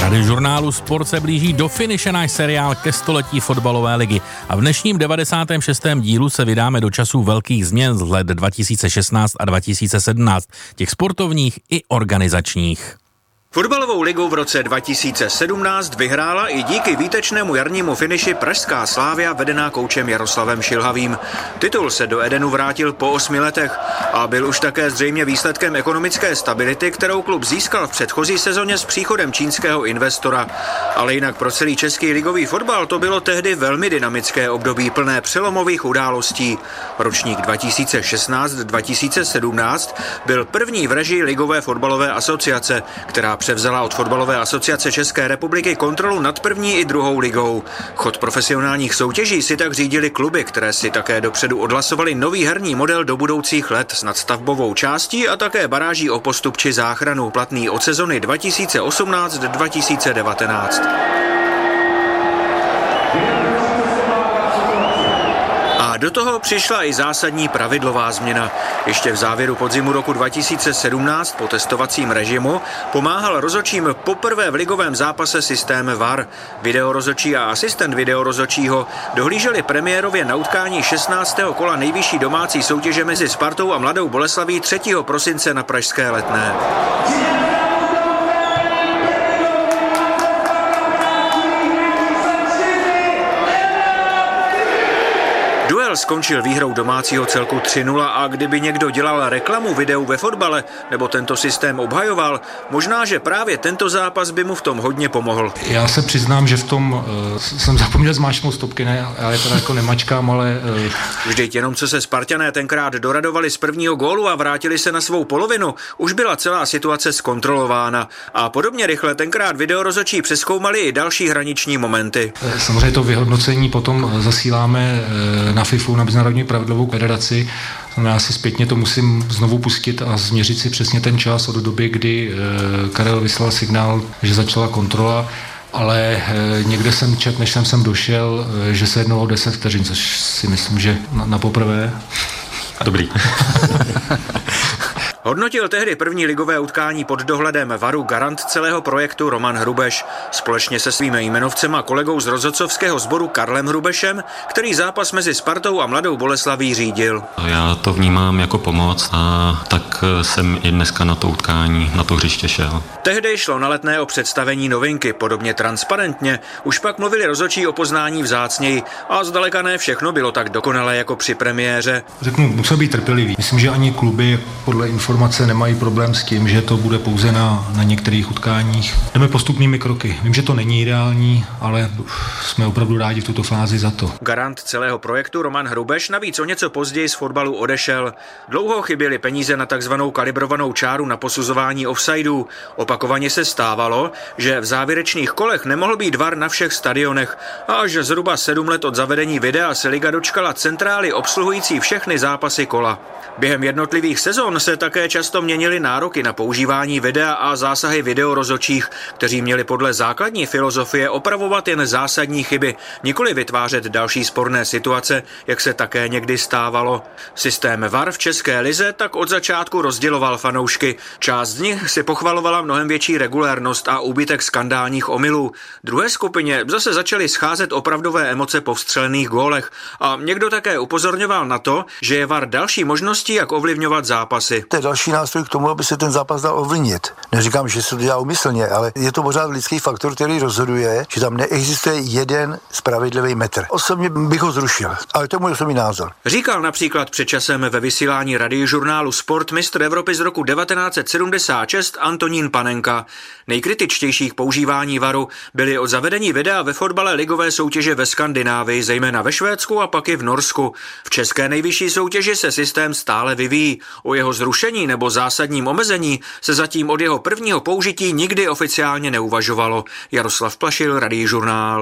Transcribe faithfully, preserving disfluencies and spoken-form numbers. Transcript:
Radiožurnálu Sport se blíží do finiše náš seriál ke století fotbalové ligy a v dnešním devadesátém šestém dílu se vydáme do časů velkých změn z let dva tisíce šestnáct a dva tisíce sedmnáct, těch sportovních i organizačních. Fotbalovou ligu v roce dva tisíce sedmnáct vyhrála i díky výtečnému jarnímu finiši pražská Slavia vedená koučem Jaroslavem Šilhavým. Titul se do Edenu vrátil po osmi letech a byl už také zřejmě výsledkem ekonomické stability, kterou klub získal v předchozí sezóně s příchodem čínského investora. Ale jinak pro celý český ligový fotbal to bylo tehdy velmi dynamické období plné přelomových událostí. Ročník dva tisíce šestnáct dva tisíce sedmnáct byl první v režii Ligové fotbalové asociace, která převzala od Fotbalové asociace České republiky kontrolu nad první i druhou ligou. Chod profesionálních soutěží si tak řídili kluby, které si také dopředu odhlasovali nový herní model do budoucích let s nadstavbovou částí a také baráží o postup či záchranu, platný od sezony dva tisíce osmnáct dva tisíce devatenáct. Do toho přišla i zásadní pravidlová změna. Ještě v závěru podzimu roku dva tisíce sedmnáct po testovacím režimu pomáhal rozhodčím poprvé v ligovém zápase systém V A R. Videorozhodčí a asistent videorozhodčího dohlíželi premiérově na utkání šestnáctého kola nejvyšší domácí soutěže mezi Spartou a Mladou Boleslaví třetího prosince na pražské Letné. Duel skončil výhrou domácího celku tři nula a kdyby někdo dělal reklamu videu ve fotbale nebo tento systém obhajoval, možná, že právě tento zápas by mu v tom hodně pomohl. Já se přiznám, že v tom uh, jsem zapomněl zmáčknout stopky, ne, já je to jako nemačkám, ale... Uh... Vždyť jenom co se Sparťané tenkrát doradovali z prvního gólu a vrátili se na svou polovinu, už byla celá situace zkontrolována a podobně rychle tenkrát videorozhodčí přezkoumali i další hraniční momenty. Samozřejmě to vyhodnocení potom zasíláme uh, na FIFU, na Mezinárodní pravidlovou federaci. Já si zpětně to musím znovu pustit a změřit si přesně ten čas od doby, kdy e, Karel vyslal signál, že začala kontrola, ale e, někde jsem četl, než jsem sem došel, e, že se jednalo o deset vteřin, což si myslím, že na, na poprvé. Dobrý. Hodnotil tehdy první ligové utkání pod dohledem V A R u garant celého projektu Roman Hrubeš. Společně se svými jmenovcem a kolegou z rozhodcovského sboru Karlem Hrubešem, který zápas mezi Spartou a Mladou Boleslaví řídil. Já to vnímám jako pomoc a tak jsem i dneska na to utkání, na to hřiště šel. Tehdy šlo na Letné o představení novinky, podobně transparentně. Už pak mluvili rozhodčí o poznání vzácněji a zdaleka ne všechno bylo tak dokonalé jako při premiéře. Řeknu, musel být trpělivý. Myslím, že ani kluby podle informace nemají problém s tím, že to bude pouze na, na některých utkáních. Jdeme postupnými kroky. Vím, že to není ideální, ale jsme opravdu rádi v tuto fázi za to. Garant celého projektu Roman Hrubeš navíc o něco později z fotbalu odešel. Dlouho chyběly peníze na takzvanou kalibrovanou čáru na posuzování offsidů. Opakovaně se stávalo, že v závěrečných kolech nemohl být V A R na všech stadionech a až zhruba sedm let od zavedení videa se liga dočkala centrály obsluhující všechny zápasy kola. Během jednotlivých sezon se také často měnily nároky na používání videa a zásahy videorozhodčích, kteří měli podle základní filozofie opravovat jen zásadní chyby, nikoli vytvářet další sporné situace, jak se také někdy stávalo. Systém V A R v České lize tak od začátku rozděloval fanoušky. Část z nich si pochvalovala mnohem větší regulérnost a úbytek skandálních omylů. Druhé skupině zase začaly scházet opravdové emoce po vstřelených gólech a někdo také upozorňoval na to, že je V A R další možností, jak ovlivňovat zápasy. To je další nástroj k tomu, aby se ten zápas dal ovlivnit. Neříkám, že se to dělá úmyslně, ale je to pořád lidský faktor, který rozhoduje, že tam neexistuje jeden spravedlivý metr. Osobně bych ho zrušil, ale to je můj osobní názor. Říkal například před časem ve vysílání radiožurnálu Sport mistr Evropy z roku devatenáct set sedmdesát šest Antonín Panenka. Nejkritičtější k používání V A R u byly od zavedení videa ve fotbale ligové soutěže ve Skandinávii, zejména ve Švédsku a pak i v Norsku. V české nejvyšší soutěži se systém stále vyvíjí. O jeho zrušení nebo zásadním omezení se zatím od jeho prvního použití nikdy oficiálně neuvažovalo. Jaroslav Plašil, Radiožurnál.